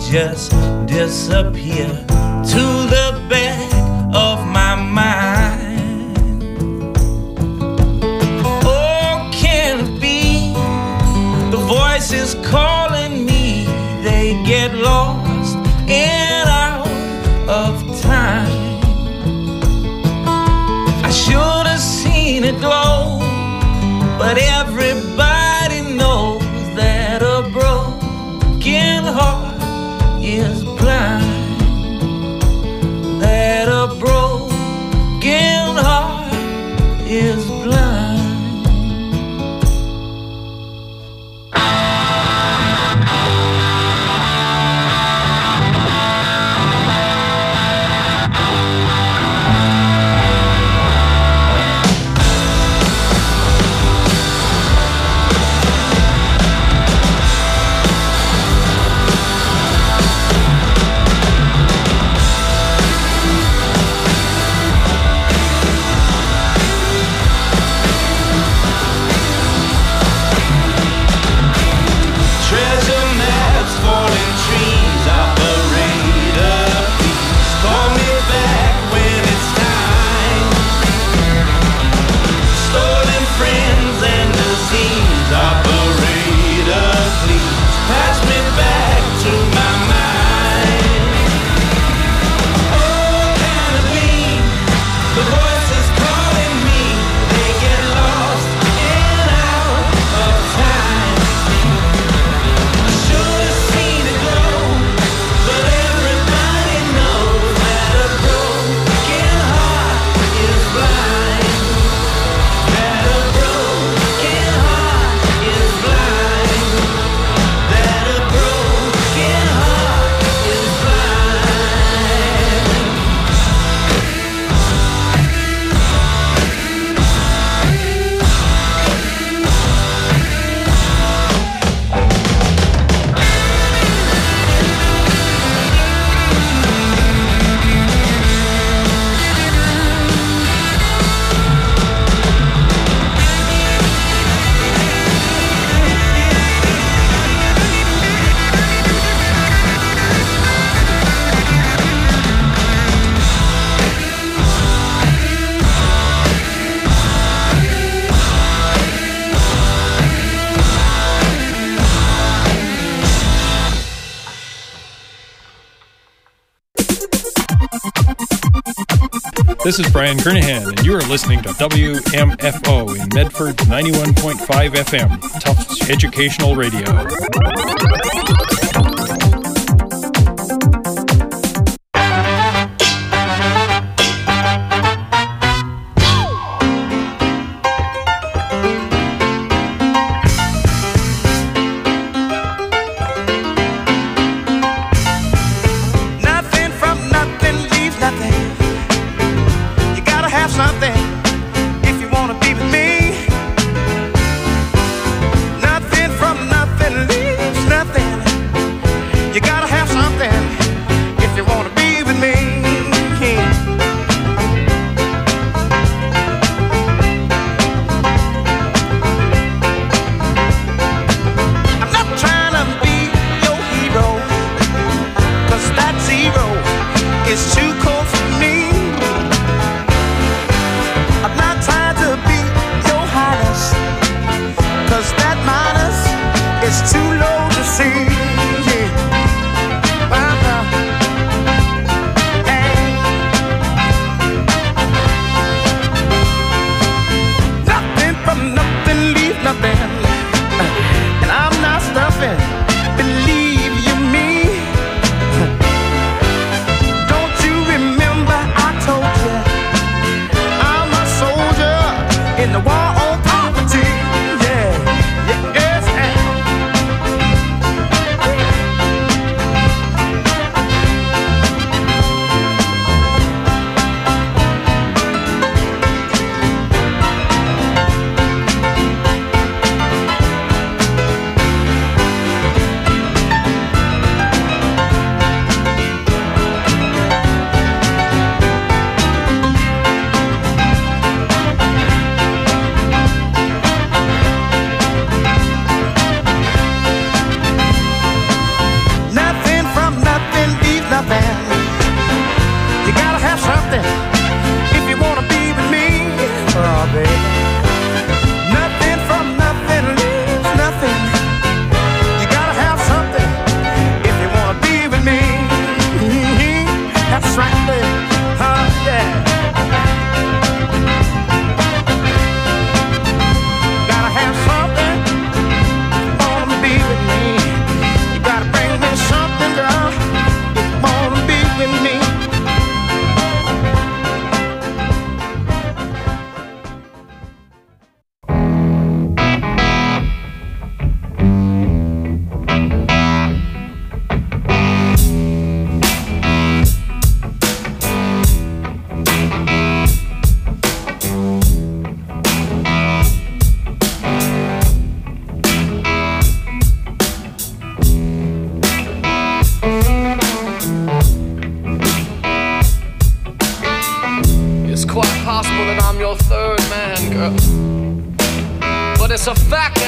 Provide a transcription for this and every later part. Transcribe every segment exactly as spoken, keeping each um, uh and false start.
just disappear to the back of my mind. Oh, can it be the voices calling me, they get lost and out of time. I should have seen it glow, but everybody knows that a broken heart is blind. That a broken heart is blind. This is Brian Kernahan, and you are listening to W M F O in Medford ninety-one point five F M, Tufts Educational Radio. Nothing from nothing leaves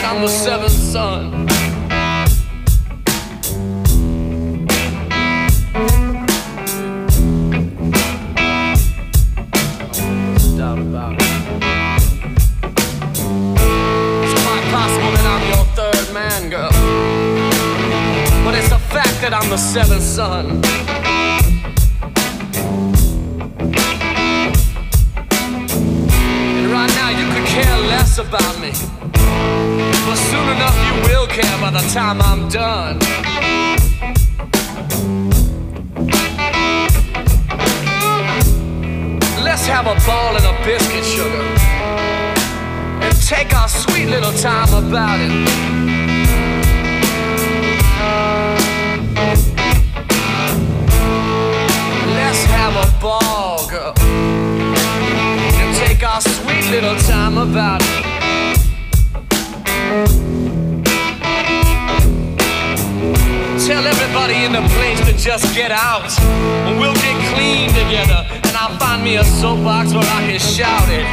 I'm the seventh son. No doubt about it. It's quite possible that I'm your third man, girl, but it's a fact that I'm the seventh son. Care less about me, but soon enough you will care by the time I'm done. Let's have a ball and a biscuit, sugar, and take our sweet little time about it. Let's have a ball, girl, take our sweet little time about it. Tell everybody in the place to just get out, and we'll get clean together, and I'll find me a soapbox where I can shout it.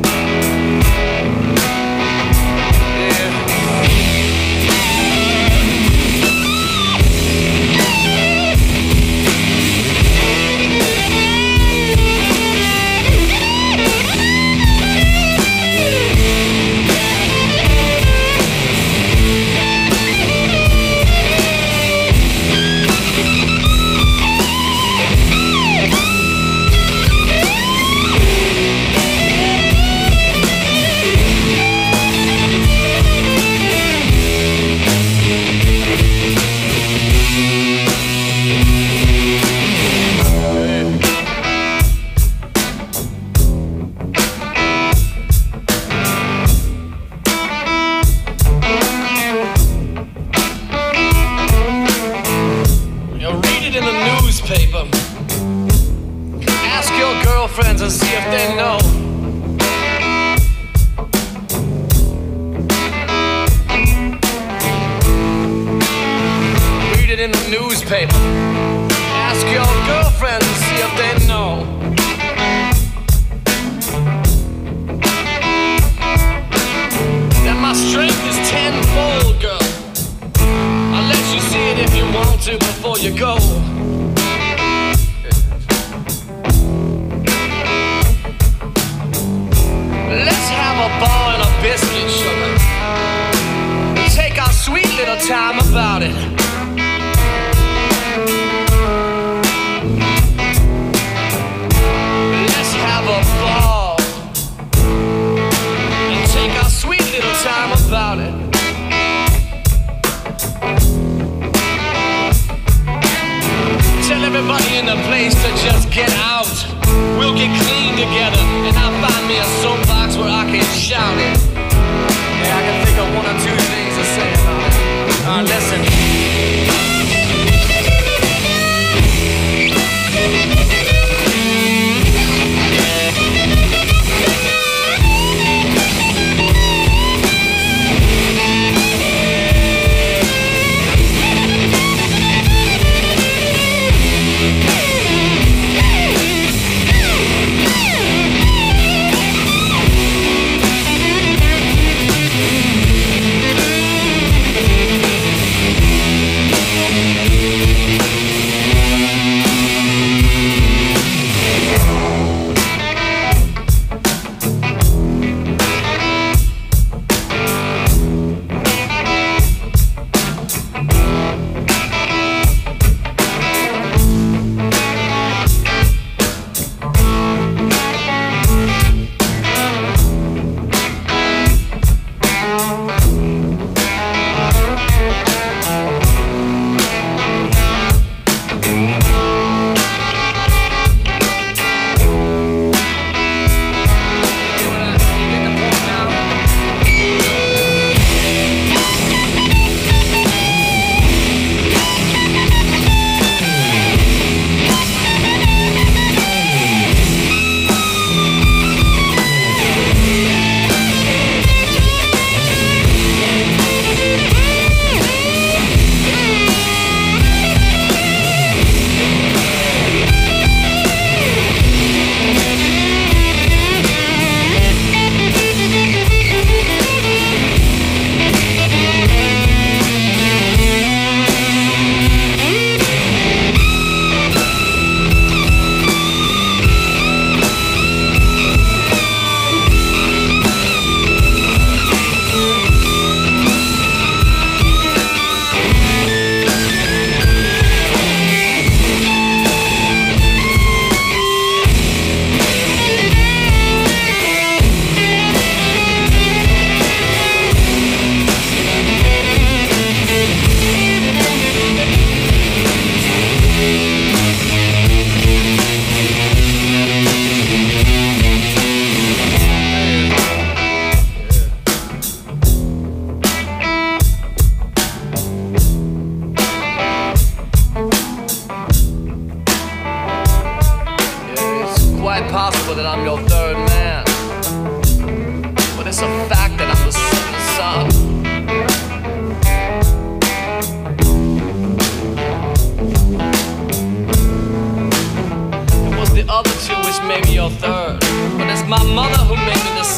And see if they know. Read it in the newspaper. Ask your girlfriends and see if they know. That my strength is tenfold, girl. I'll let you see it if you want to before you go. Let's have a ball and a biscuit, sugar. Take our sweet little time about it. Let's have a ball and take our sweet little time about it.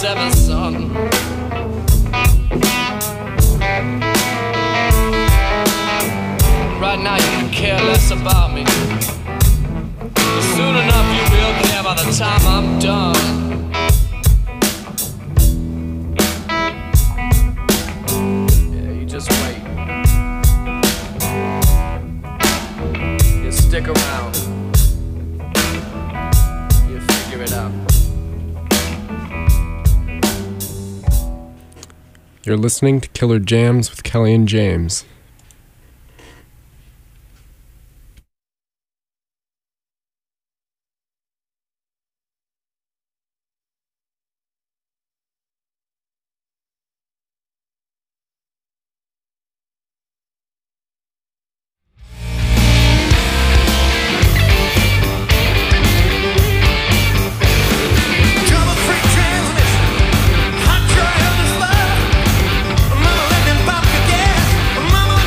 seven, son. Right now you can care less about me. But soon enough you will care by the time I'm done. Yeah, you just wait. You stick around. You figure it out. You're listening to Killer Jams with Kelly and James. Mama, let me pump your gas. Mama,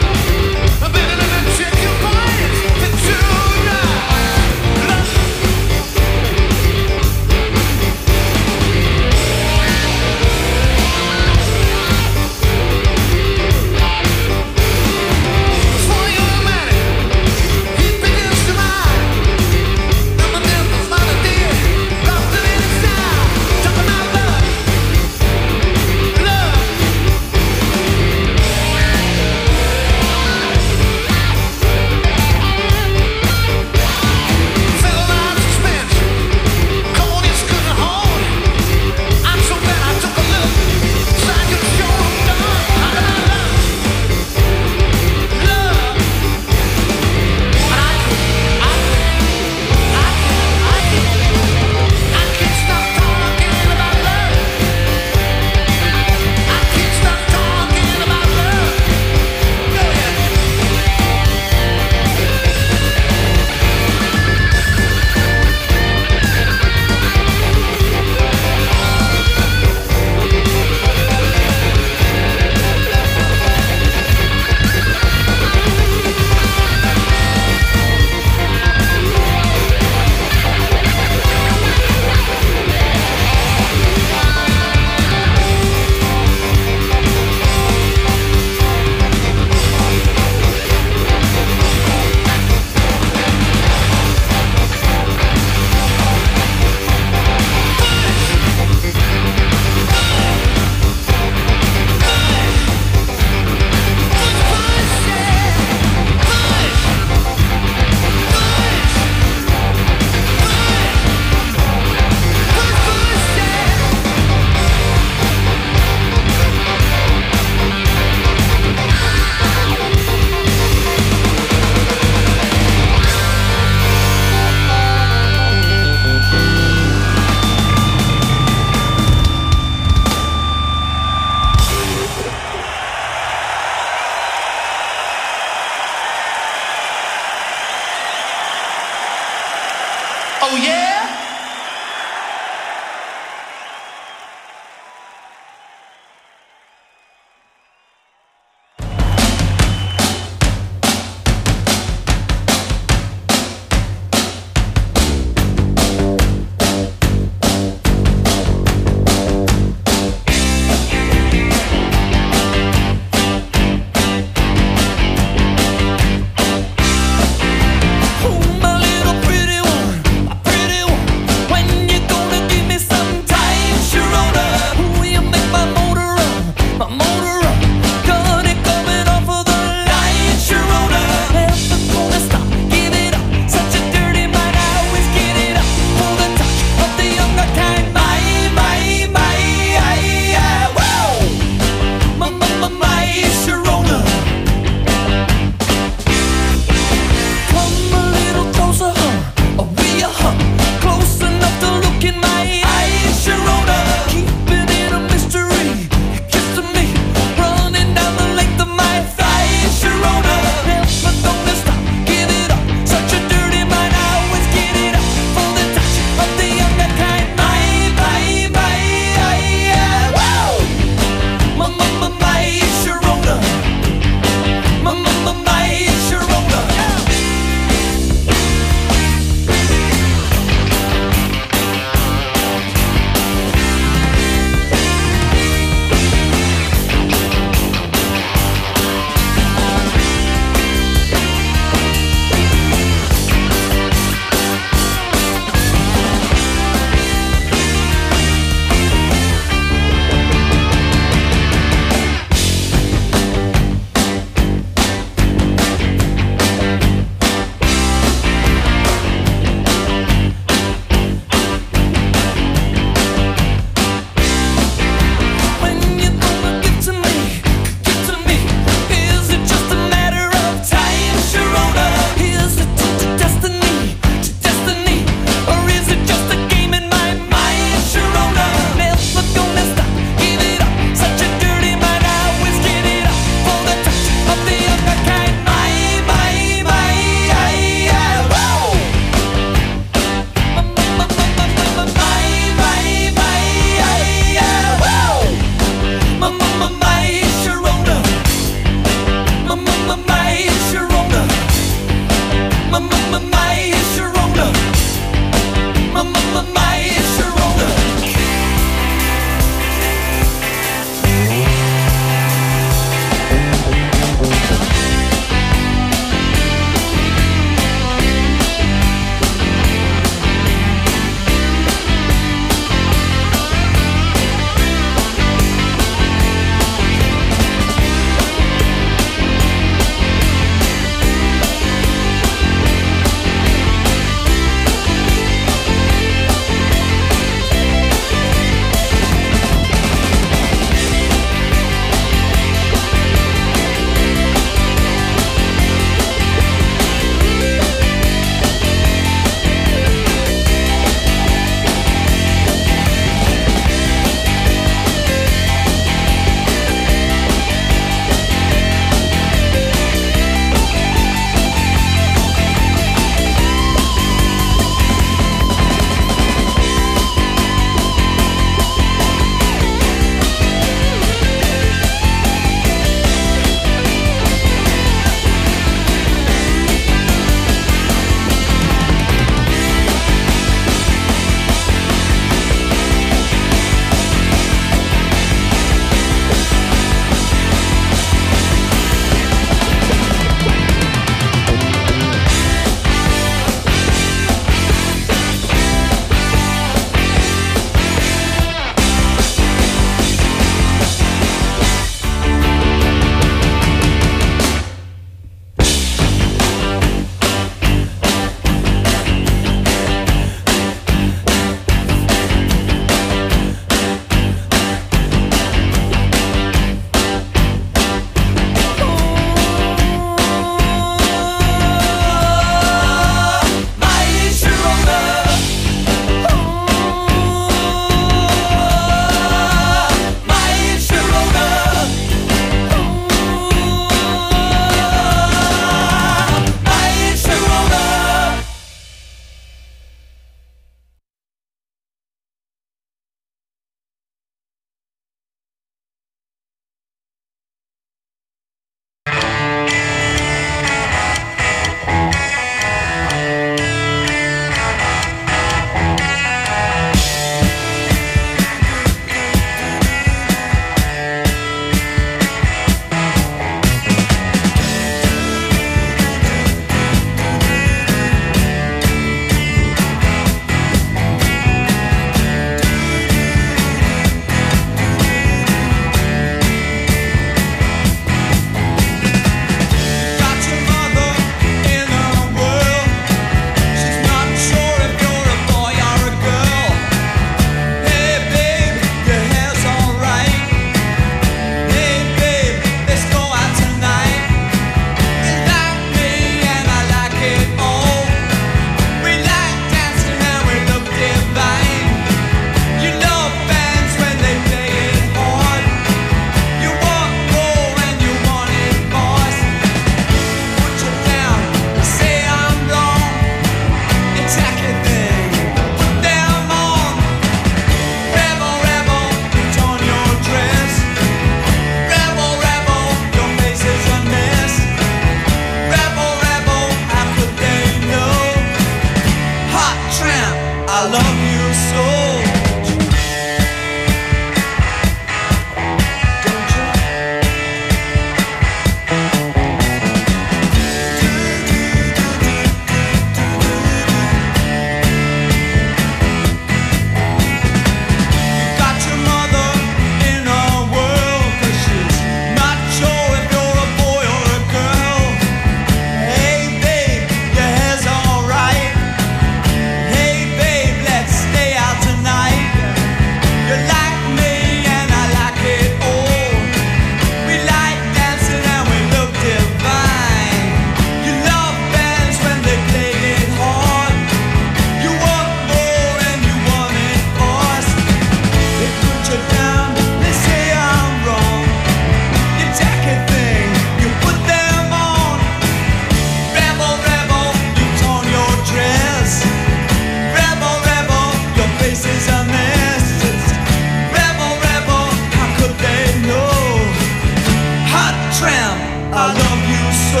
I love you so.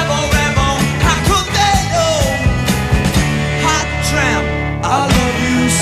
I love you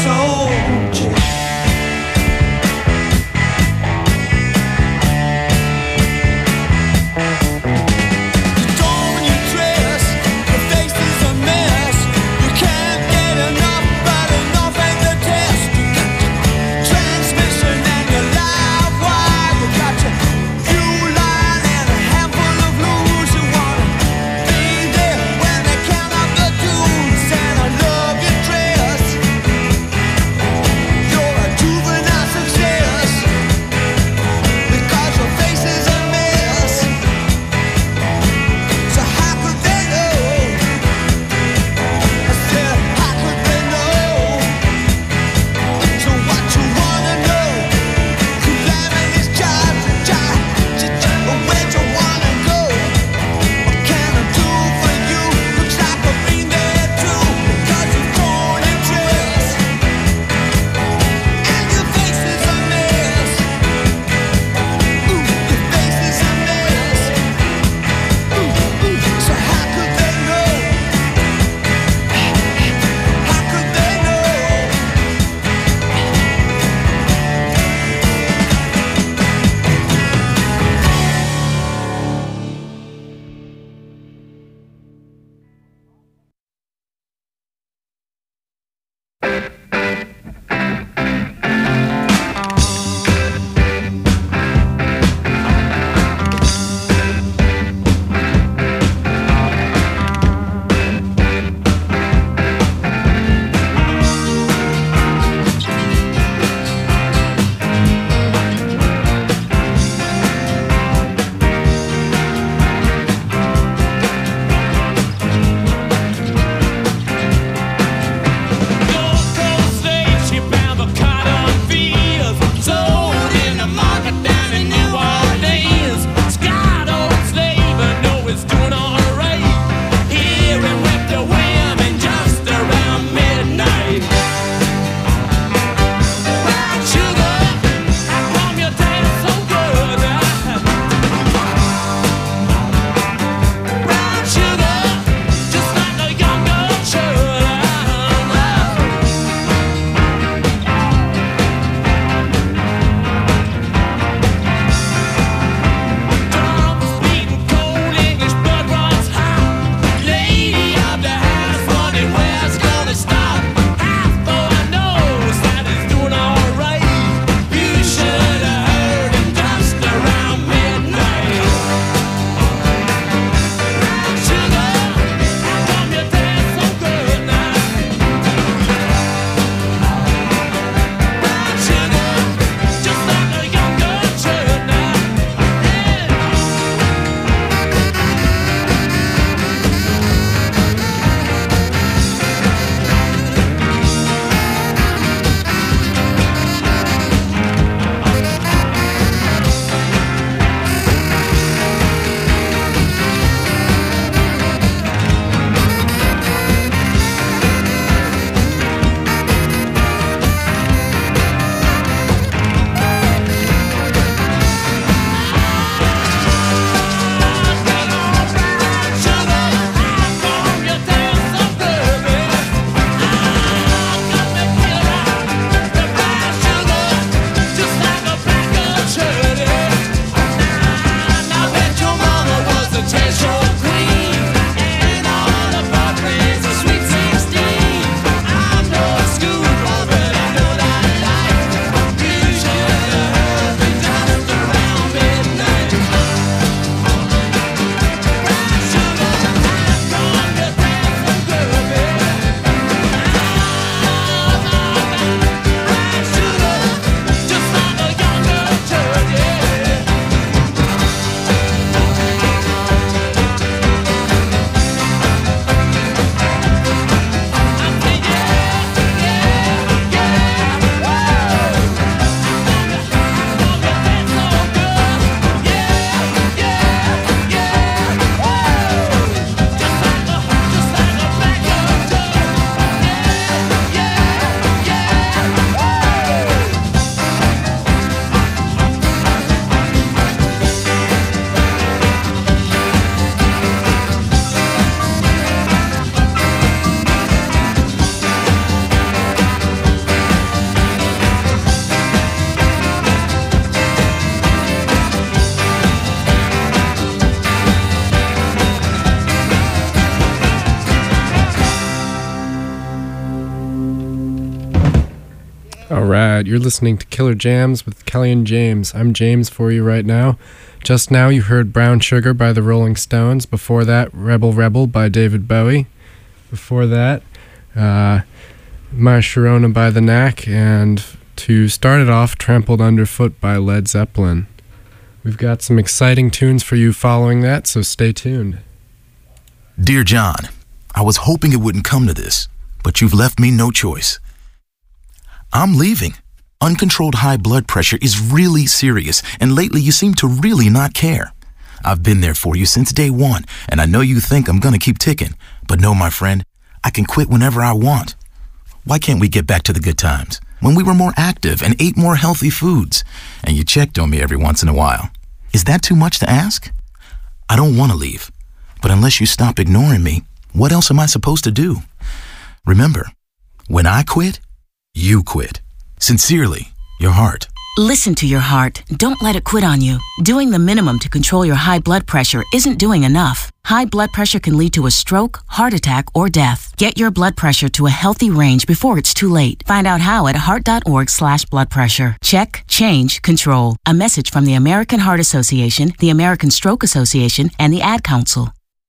All right, you're listening to Killer Jams with Kelly and James. I'm James for you right now. Just now you heard Brown Sugar by the Rolling Stones. Before that, Rebel Rebel by David Bowie. Before that, uh, My Sharona by The Knack. And to start it off, Trampled Underfoot by Led Zeppelin. We've got some exciting tunes for you following that, so stay tuned. Dear John, I was hoping it wouldn't come to this, but you've left me no choice. I'm leaving. Uncontrolled high blood pressure is really serious, and lately you seem to really not care. I've been there for you since day one, and I know you think I'm gonna keep ticking, but no, my friend, I can quit whenever I want. Why can't we get back to the good times, when we were more active and ate more healthy foods, and you checked on me every once in a while? Is that too much to ask? I don't want to leave, but unless you stop ignoring me, what else am I supposed to do? Remember, when I quit, you quit. Sincerely, your heart. Listen to your heart. Don't let it quit on you. Doing the minimum to control your high blood pressure isn't doing enough. High blood pressure can lead to a stroke, heart attack, or death. Get your blood pressure to a healthy range before it's too late. Find out how at heart.org slash blood pressure. Check, change, control. A message from the American Heart Association, the American Stroke Association, and the Ad Council.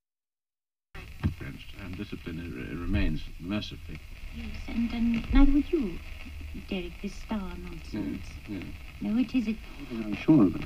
And discipline it remains massively. Yes, and, and neither would you, Derek, this star nonsense. Yeah, yeah. No, it isn't. I'm sure of it.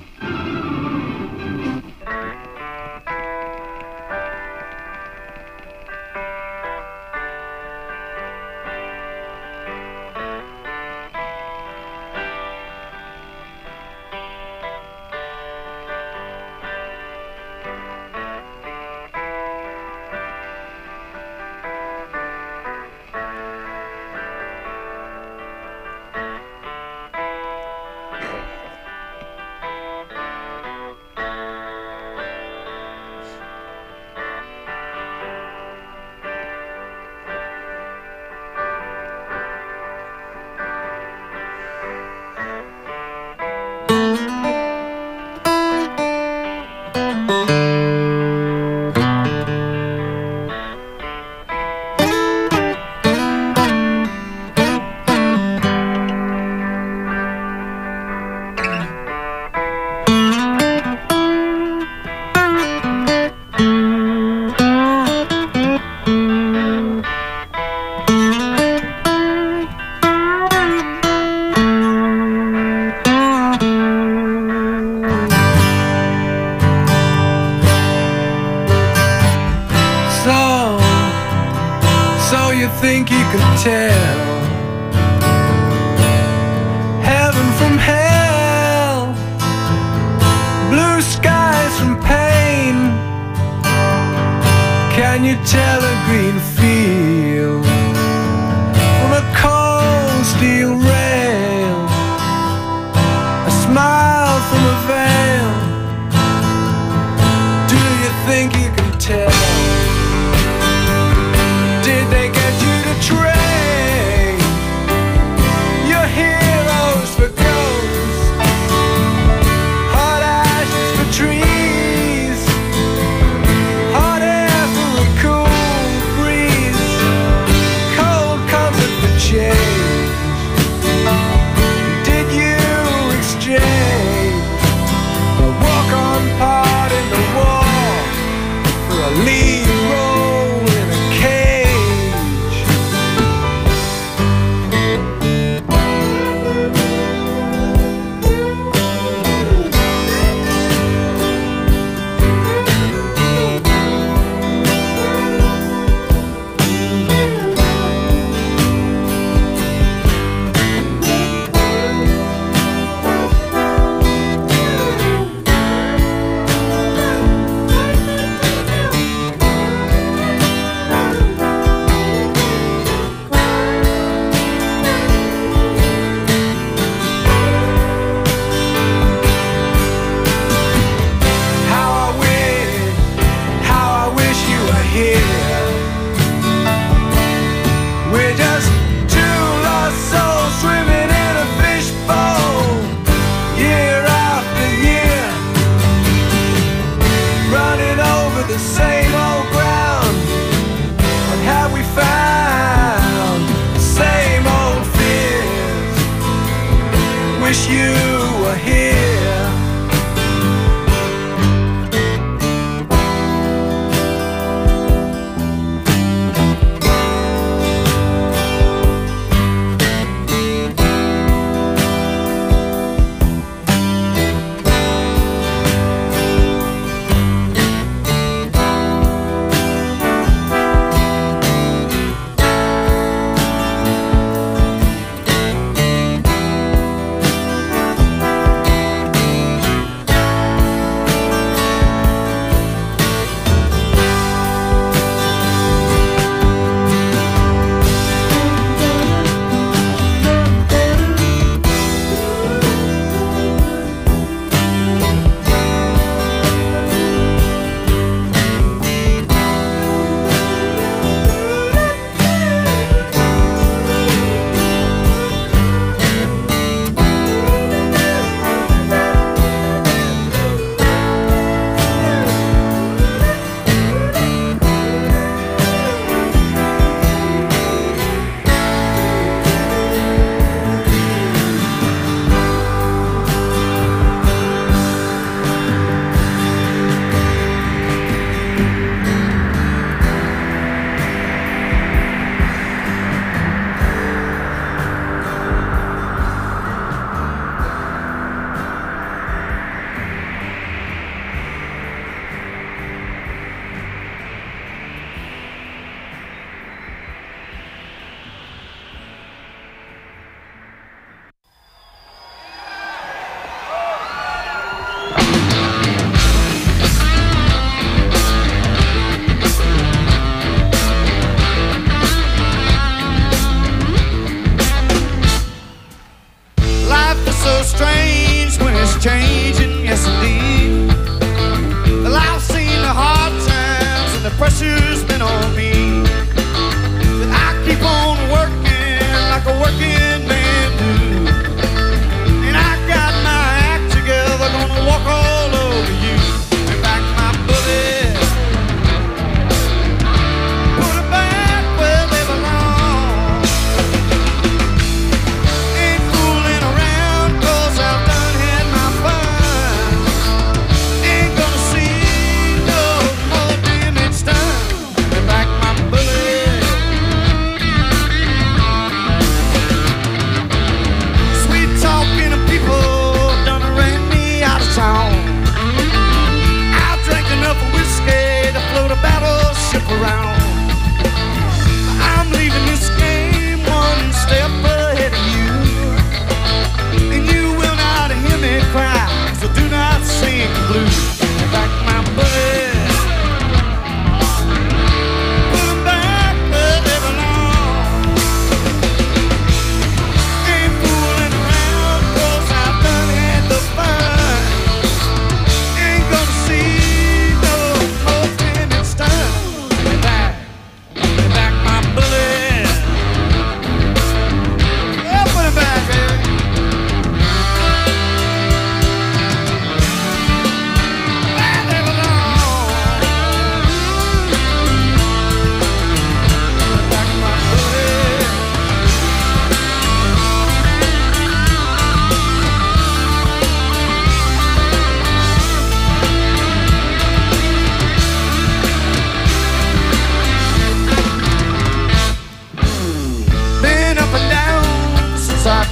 think you can tell heaven from hell, blue skies from pain? Can you tell a green field from a cold steel rail, a smile from a veil? Do you think you can tell? Did they get you to trade your heroes for ghosts, hot ashes for trees, hot air for a cool breeze?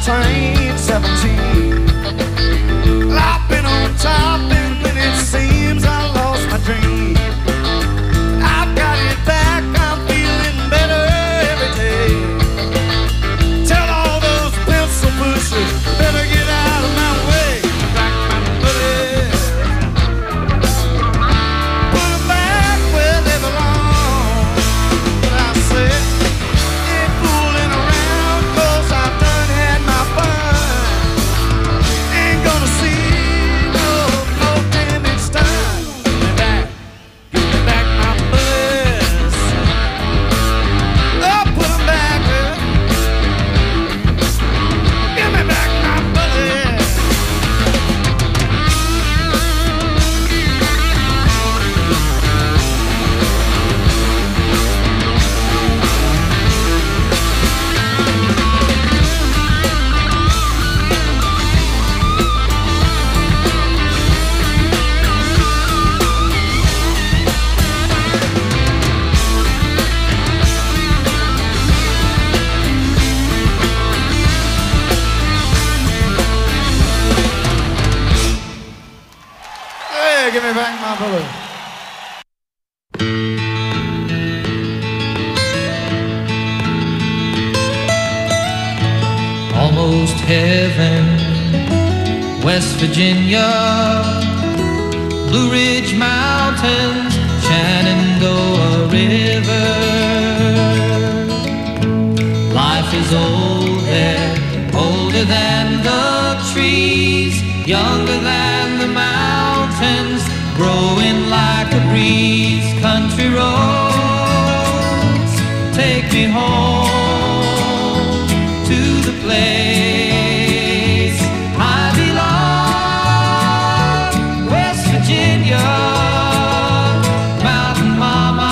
train, seventeen. Well, I've been on top, and when it seems I lost my dream, I've got it back, I'm feeling better every day. Tell all those pencil pushers, better get out of my way. Back my bullet, put 'em back where they belong. But I said, ain't fooling around, 'cause I've done had my fun. Ain't gonna see no, no damage done. Give me back, give me back my bullets. Oh, put 'em back, well. Give me back my bullets. Hey, give me back my bullet. Almost heaven, West Virginia, Blue Ridge Mountains, Shenandoah River. Life is old there, older than the trees, younger than the mountains, growing like a breeze. Country roads, take me home to the place I belong. West Virginia, Mountain Mama,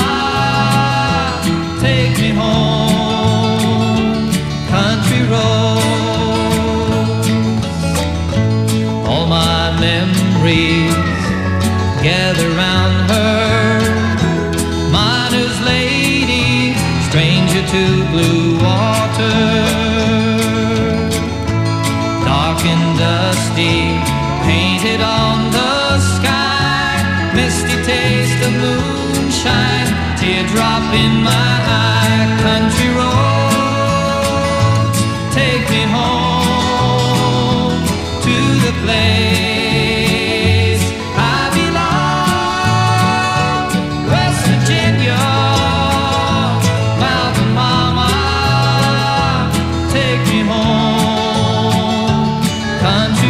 take me home. Country roads, all my memories gather round her. Miner's lady, stranger to blue water. Dark and dusty, painted on the sky. Misty taste of moonshine, teardrop in my eye. Country roads, take me home to the place I belong. West Virginia, Mountain Mama, take me home. Country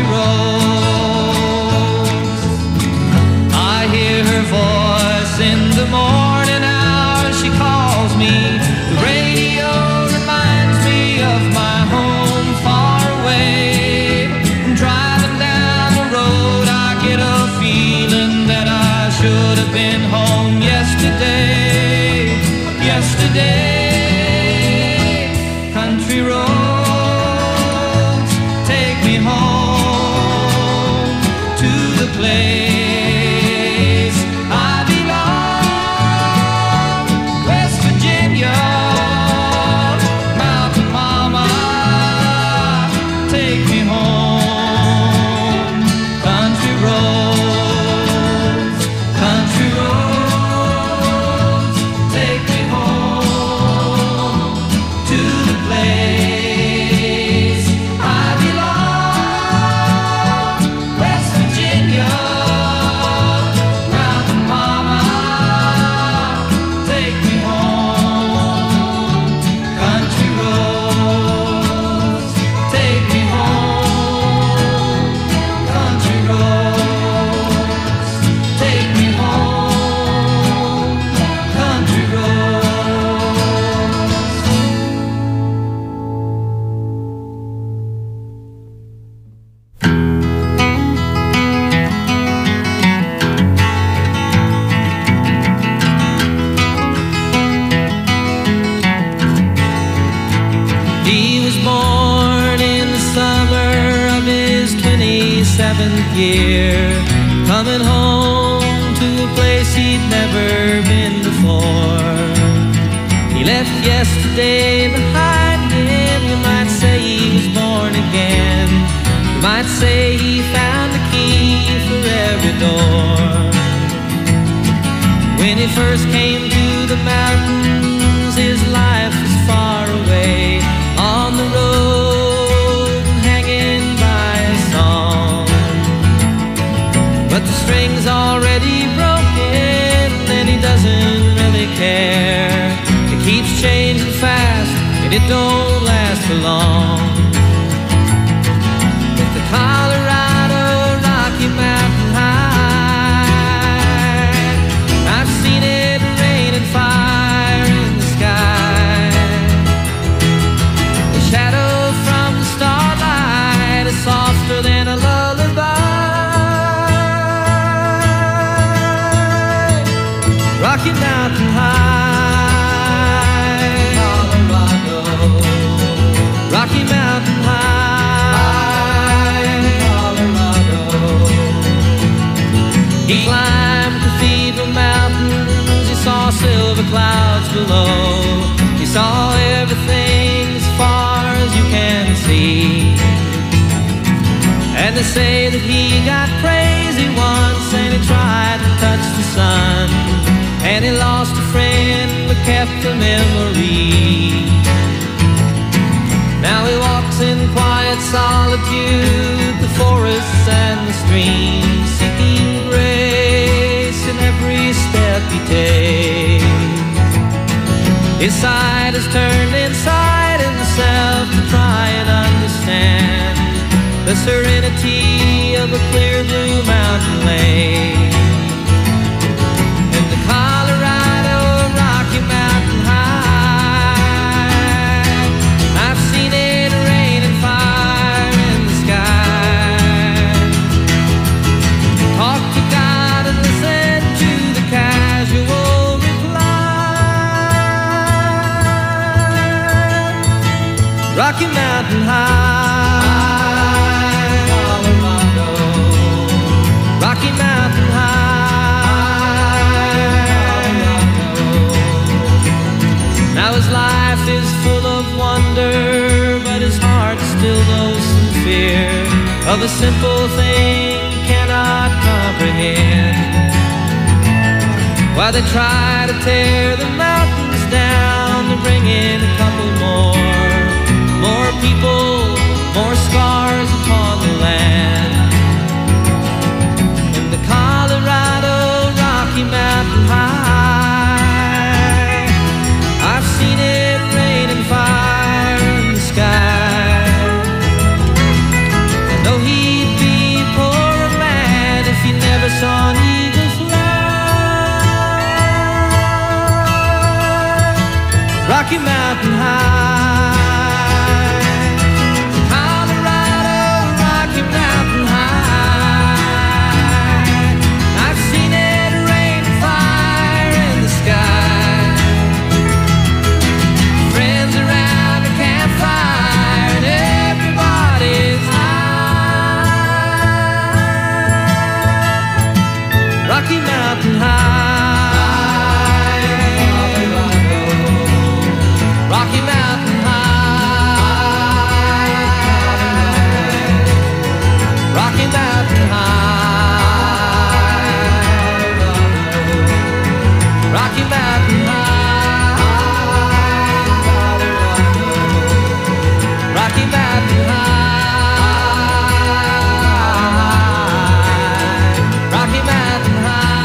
roads, I hear her voice in the morning hours. She calls me. The radio reminds me of my home far away. Driving down the road, I get a feeling that I should have been home yesterday. Yesterday, country roads, take me home to the place I belong. West Virginia, Mountain Mama, take me home. Country roads, country roads, take me home to the place I belong. West Virginia, Mountain Mama, take me home. Country roads, take me home. Country roads, take me home. Country roads. He was born in the summer of his twenty-seventh year, coming home to a place he'd never been before. He left yesterday behind him, you might say he was born again. might say he found a key for every door. When he first came to the mountains, his life was far away, on the road, hanging by a song. But the string's already broken, and he doesn't really care. It keeps changing fast, and it don't last for long. With the Colorado Rocky Mountain High, I've seen it rain and fire in the sky. The shadow from the starlight is softer than a lullaby. Rocky Mountain High, Colorado. Rocky Mountain High, Colorado. He climbed Cathedral Mountains, he saw silver clouds below. He saw everything as far as you can see. And they say that he got crazy once, and he tried to touch the sun, and he lost a friend but kept the memory. Now he walks in quiet solitude, the forests and the streams, seeking grace in every step he takes. His side is turned inside himself to try and understand the serenity of a clear blue mountain lake. And the Colorado Rocky Mountain High, I've seen it rain and fire in the sky. Talk to God and listen to the casual reply. Rocky Mountain High, Colorado. Rocky Mountain High, Colorado. Now his life is full of wonder, but his heart still knows some fear of a simple thing cannot comprehend. Why they try to tear the mountains down to bring in a couple more, more people, more scars upon the land. In the Colorado Rocky Mountain High, I've seen it rain and fire in the sky. I know he'd be a poor man if he never saw an eagle fly. Rocky Mountain High, Colorado Rocky Mountain High, I've seen it rain and fire in the sky. Friends around the campfire and everybody's high. Rocky Mountain High, Colorado. Rocky Mountain High, Rocky Mountain High, Rocky Mountain High, Rocky Mountain High, Rocky Mountain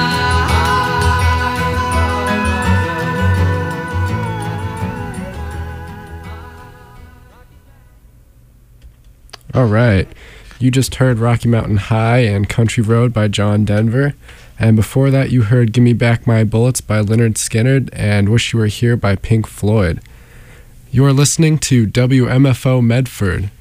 All right. You just heard Rocky Mountain High and Country Road by John Denver. And before that, you heard Gimme Back My Bullets by Lynyrd Skynyrd and Wish You Were Here by Pink Floyd. You are listening to W M F O Medford.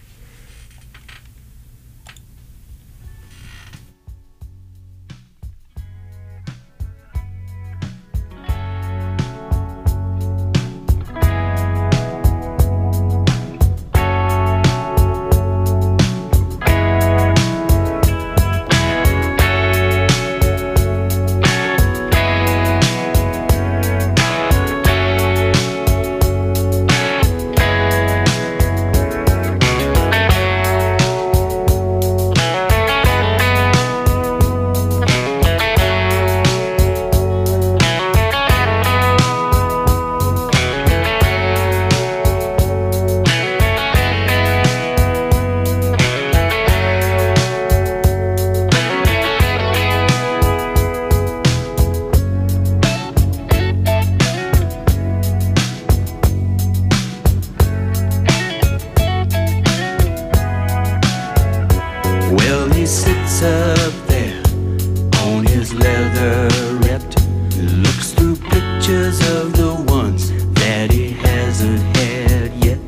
sits up there on his leatherette, looks through pictures of the ones that he hasn't had yet.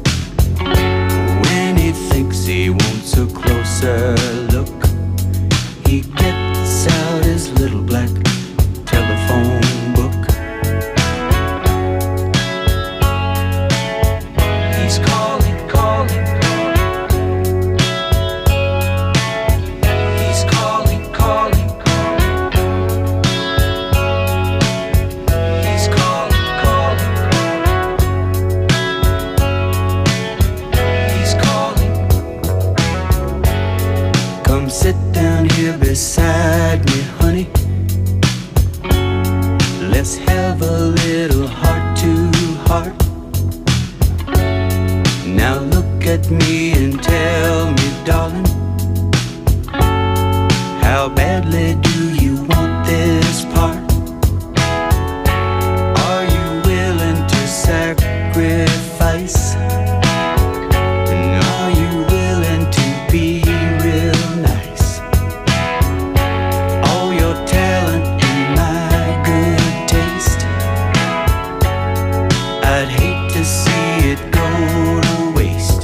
When he thinks he wants a closer look, he gets out his little black telephone book. He's calling, calling, calling. He's calling, calling, calling. He's calling, calling, calling. He's calling. Come sit down here beside me, honey. Let's have a little heart to heart. Now look at me and tell me, darling, how badly do you want this part? Are you willing to sacrifice? And are you willing to be real nice? All your talent and my good taste, I'd hate to see it go to waste.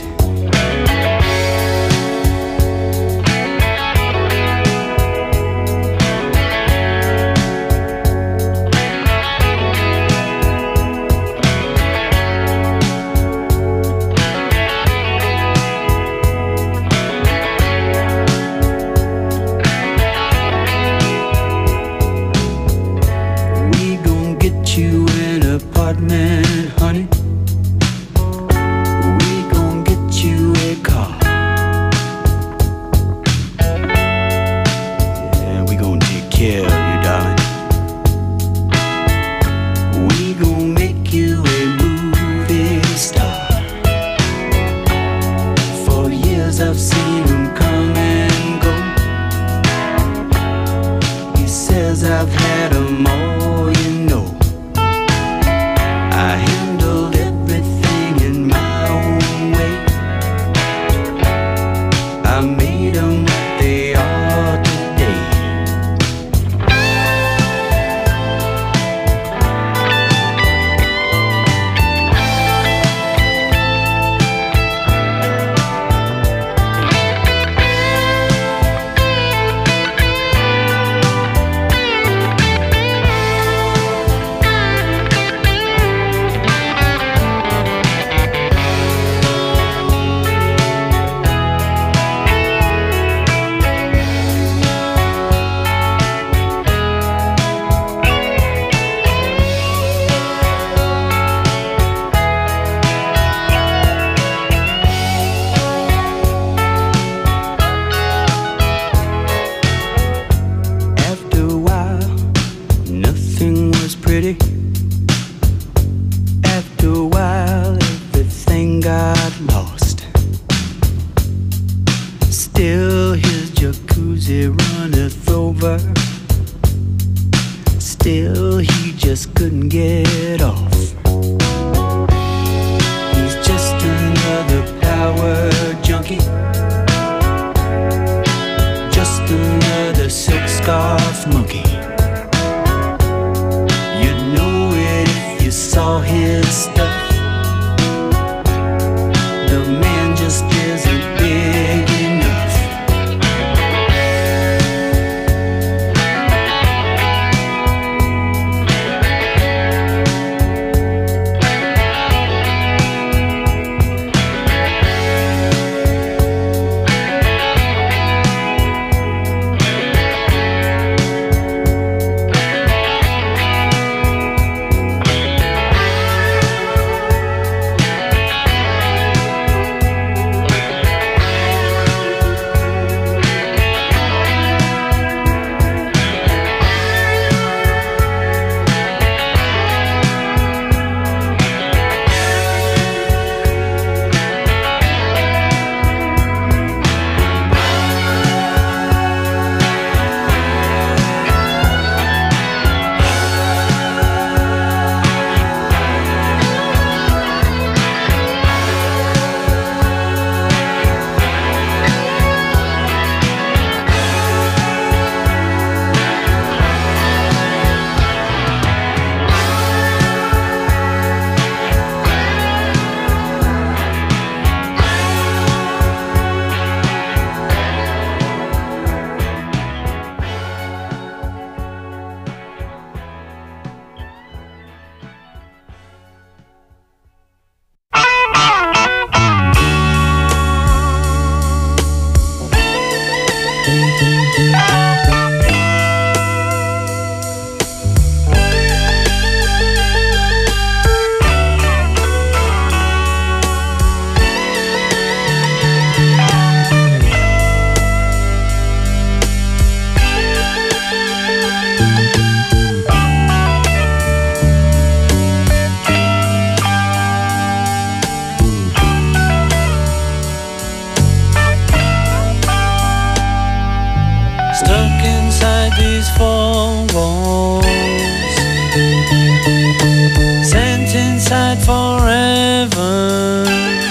heaven,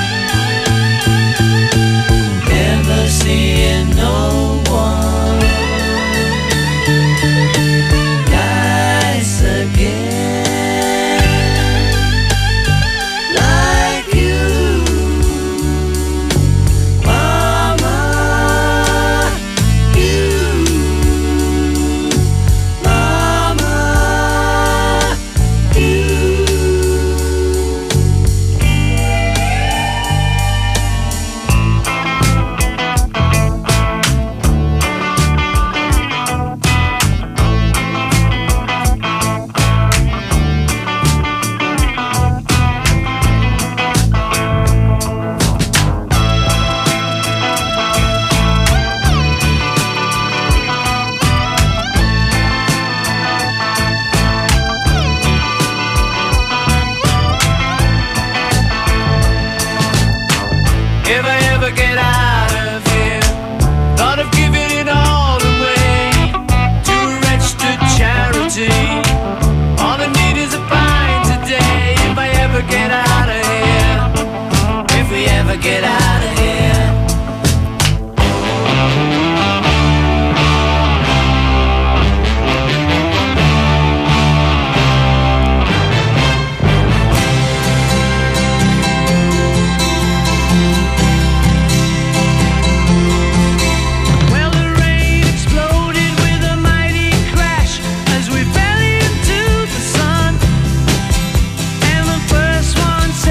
never seeing no one nice again like you, Mama. You, Mama. You. If I ever get out